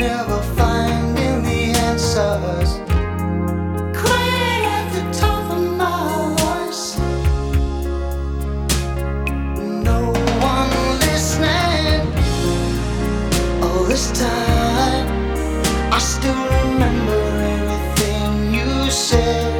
never finding the answers. Crying at the top of my voice, no one listening. All this time, I still remember everything you said.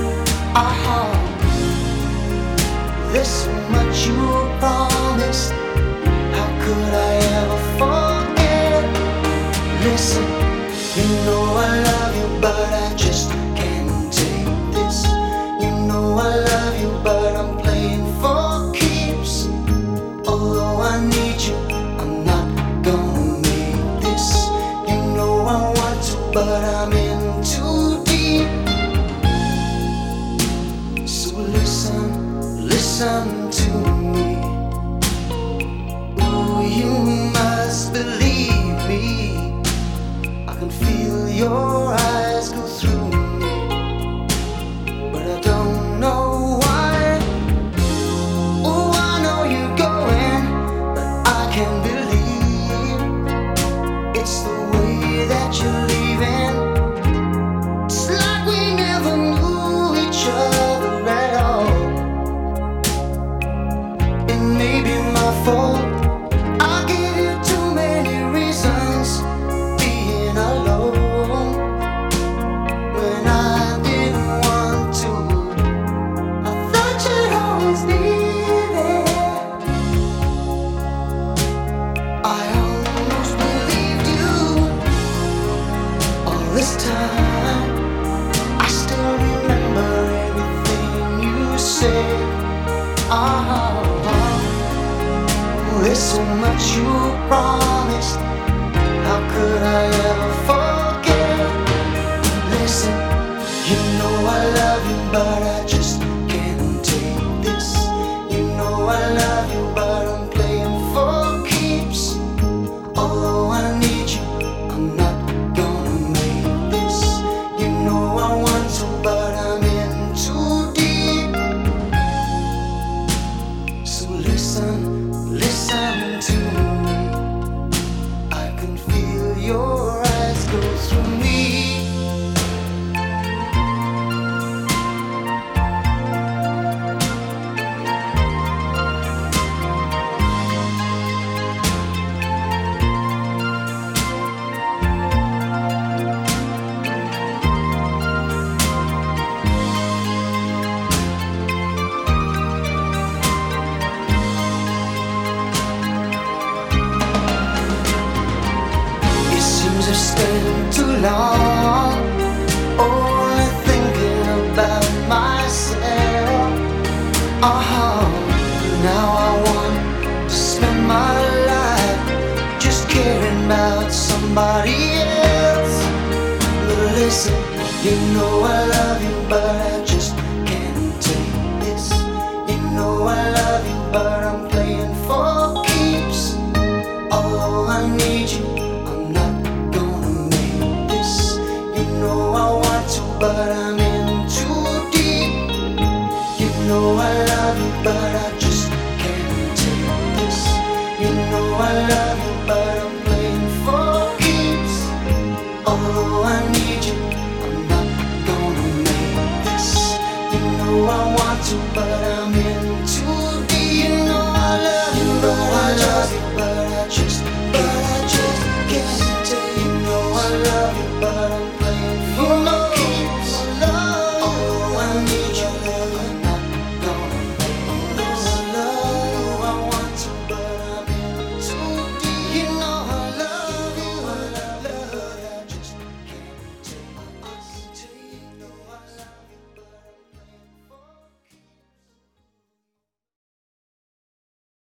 There's so much you promised. How could I ever forget? Listen, you know I love you, but I just can't take this. You know I love you, but I'm playing for keeps. Although I need you, I'm not gonna make this. You know I want to, but I'm in too deep. So listen to me. Ooh, you must believe me. I can feel your eyes go through me, but I don't know why. Oh, I know you're going, but I can't believe it's the way that you're leaving. It's like we never knew each other at all. It may be my fault. I gave you too many reasons being alone when I didn't want to. I thought you'd always be there. I almost believed you all this time. I still remember everything you said. There's so much you promised. How could I ever forget? Listen, you know I love you, but I just can't take this. You know I love you, but I'm playing for keeps. Although I need you, I'm not gonna make this. You know I want to, but I'm in too deep. So listen to me. I can feel your eyes go through me. I've spent too long only thinking about myself. Now I want to spend my life just caring about somebody else. But listen, you know I love you, but I just can't take this. You know I love you, but I'm playing for keeps. Although I need you, but I'm in too deep. You know I love you, but I just can't take this. You know I love you, but I'm playing for keeps. Although I need you, I'm not gonna make this. You know I want to, but